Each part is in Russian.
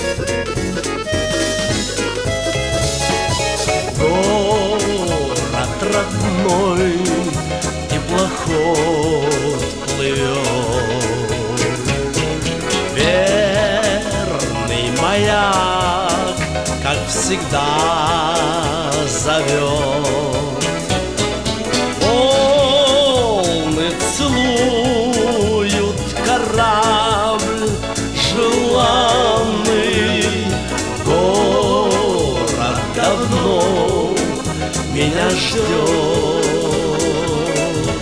Город родной, теплоход плывет, верный маяк, как всегда, зовет. Волны целуют корабль желанный, город давно меня ждет.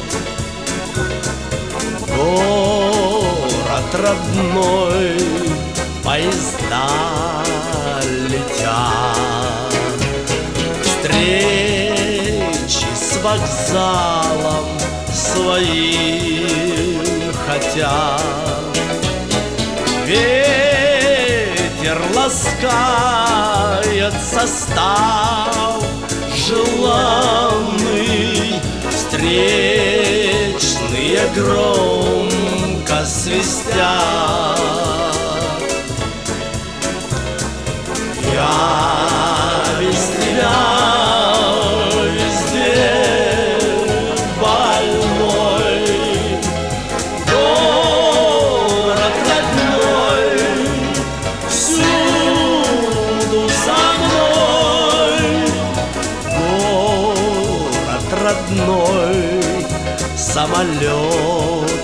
Город родной, поезда летят, встречи с вокзалом своим хотят. Ветер ласкает состав желанный, встречные громко свистят. Я без тебя везде больной, город родной, всюду со мной. Город родной, самолет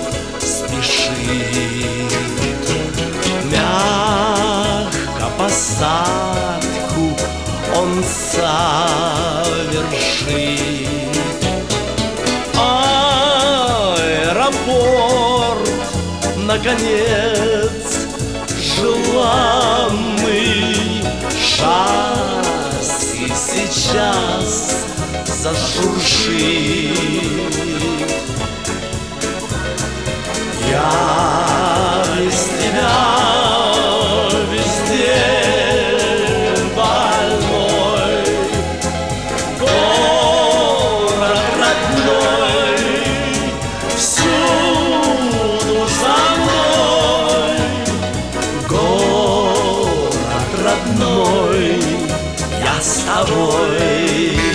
спешит, мягко посадку он совершит. Аэропорт, наконец, желанный, шасси сейчас зашуршит. Я без тебя везде больной, город родной, всюду со мной. Город родной, я с тобой.